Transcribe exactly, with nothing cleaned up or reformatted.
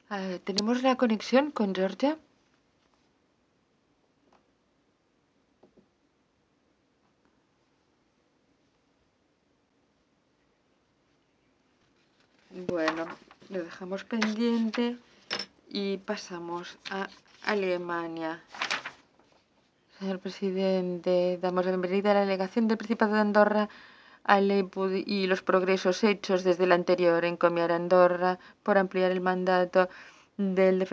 Eh, ¿tenemos la conexión con Georgia? Bueno, lo dejamos pendiente y pasamos a Alemania. Señor presidente, damos la bienvenida a la delegación del Principado de Andorra al E I P U D y los progresos hechos desde el anterior encomiar a Andorra por ampliar el mandato del